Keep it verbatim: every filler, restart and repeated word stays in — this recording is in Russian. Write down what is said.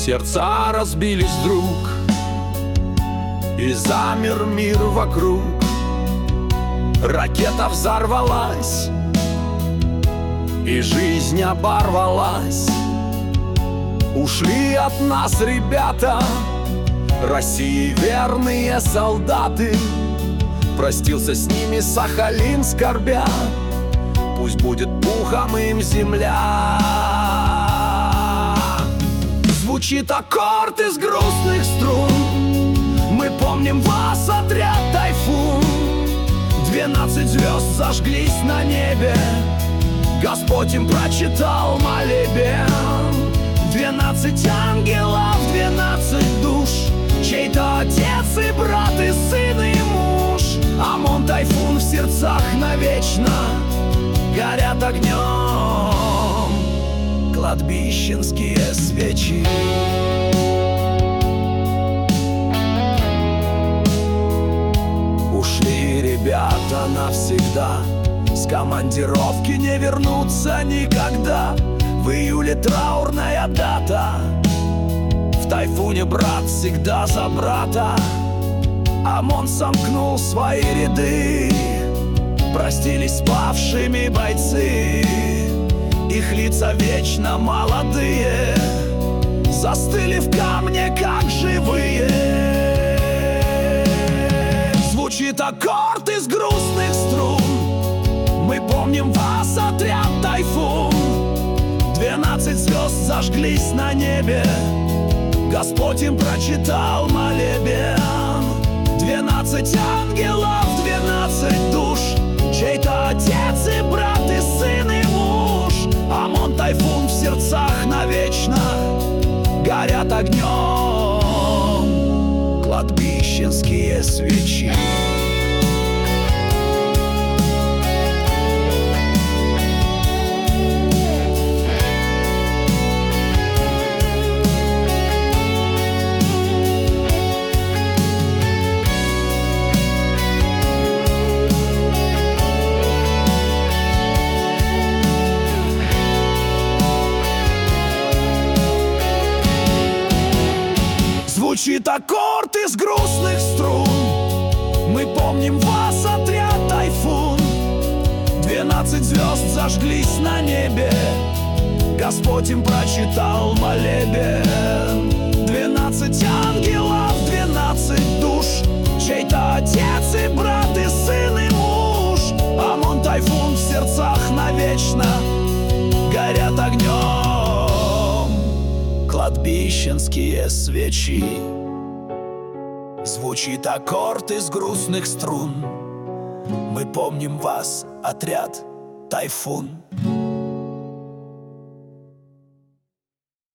Сердца разбились вдруг, и замер мир вокруг. Ракета взорвалась, и жизнь оборвалась. Ушли от нас ребята, России верные солдаты. Простился с ними Сахалин, скорбя, пусть будет пухом им земля. Звучит аккорд из грустных струн, мы помним вас, отряд «Тайфун». Двенадцать звезд зажглись на небе, Господь им прочитал молебен. Двенадцать ангелов, двенадцать душ, чей-то отец и брат, и сын, и муж. ОМОН «Тайфун» в сердцах навечно горят огнем кладбищенские свечи. Ушли ребята навсегда, с командировки не вернутся никогда. В июле траурная дата, в «Тайфуне» брат всегда за брата. ОМОН сомкнул свои ряды, простились с павшими бойцы. Их лица вечно молодые застыли в камне, как живые. Звучит аккорд из грустных струн, мы помним вас, отряд «Тайфун». Двенадцать звезд зажглись на небе, Господь им прочитал молебен. Двенадцать ангелов, двенадцать душ, чей-то отец и брат, и сын, и муж. ОМОН «Тайфун» в сердцах навечно горят огнем кладбищенские свечи. Звучит аккорд из грустных струн, мы помним вас, отряд «Тайфун». Двенадцать звезд зажглись на небе, Господь им прочитал молебен. Двенадцать ангелов, двенадцать душ, чей-то отец и брат, и сын, и муж. ОМОН «Тайфун» в сердцах навечно горят огнем кладбищенские свечи. Звучит аккорд из грустных струн, мы помним вас, отряд «Тайфун».